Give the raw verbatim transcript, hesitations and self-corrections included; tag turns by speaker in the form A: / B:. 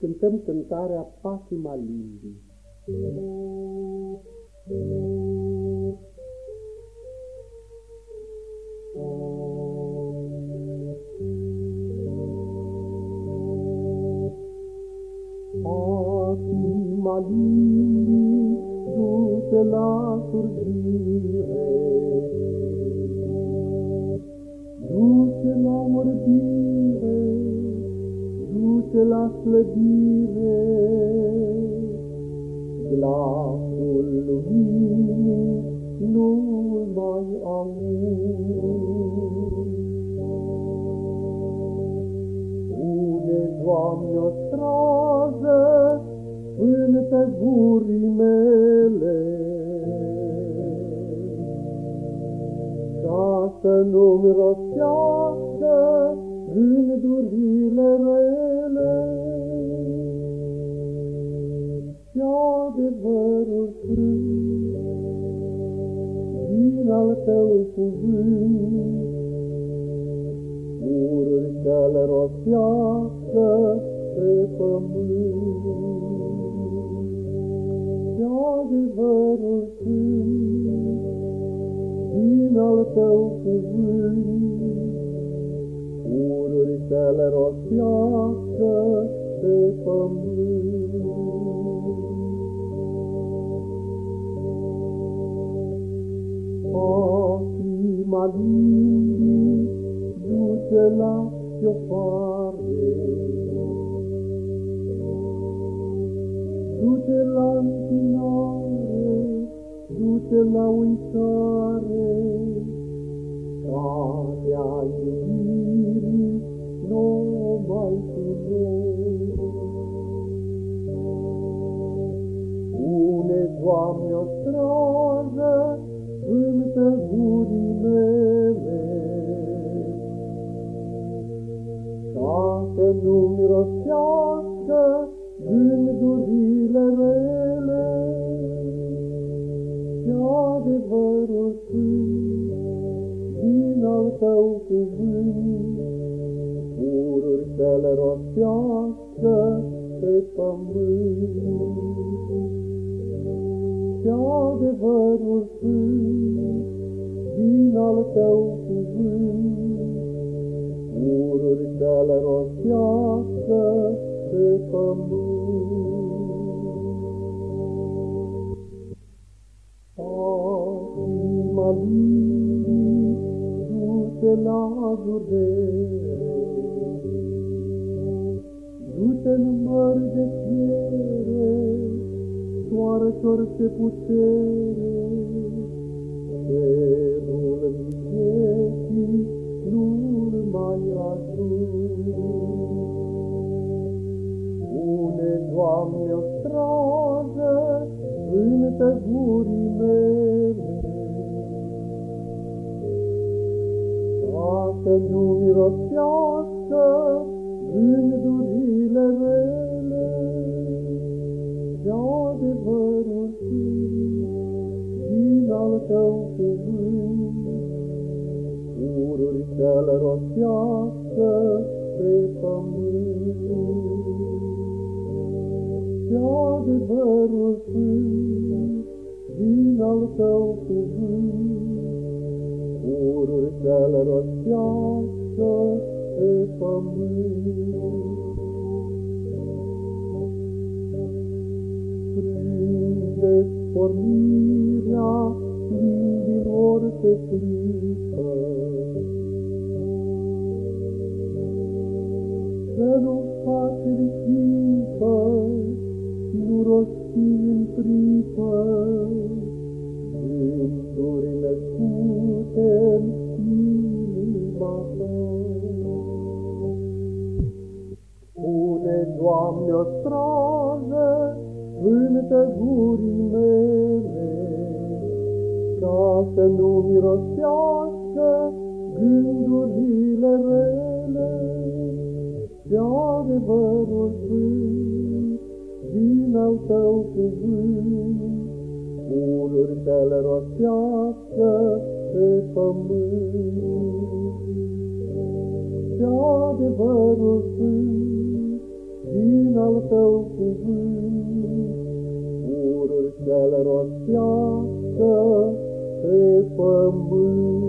A: cântăm cântarea Patima limbii. Patima limbii, du-te la surgire, du-te la orbire, du-te la slăbire, glasul luminii nu-l mai auzi. Pune, Doamne, o strază până gurii mele, ca să nu-mi rostească gândurile rele. Și adevărul frânt din al tău cuvânt, urât să-l rostească pe pământ. Și adevărul frânt din al tău cuvânt, urât să-l rostească pe pământ. Patima limbii, du-te la fiofare, du-te la închinare, du-te la uitare, calea iubirii nu mai cunoști. Pune, Doamne, o strază până gurii mele, ca să nu-mi rostească gândurile rele. Și adevărul sfânt din al tău cuvânt, urât să-l rostească pe pământ. Și adevărul sfânt din al tău cuvânt, urât să-l rostească pe pământ. Patima limbii, du-te la durere, du-te în mări de fiere, soară-ți orice putere, cerul vieții nu-l mai ajung. Pune, Doamne, o strază până gurii mele, ca să nu-mi rostească gândurile rele. Și adevărul sfânt din al tău cuvânt, urât să-l rostească pe pământ. Și adevărul sfânt din al tău cuvânt, urât să-l rostească pe pământ. Strângeți pornirea limbilor pe clipă, să nu faci risipă și nu rosti în pripă gânduri născute-n inima ta. Pune, Doamne, o strază până gurii mele, ca să nu-mi rostească gândurile rele. Și adevărul sfânt din al tău cuvânt, urât să-l rostească pe pământ. Și adevărul sfânt din al tău cuvânt, urât să-l rostească pe pământ.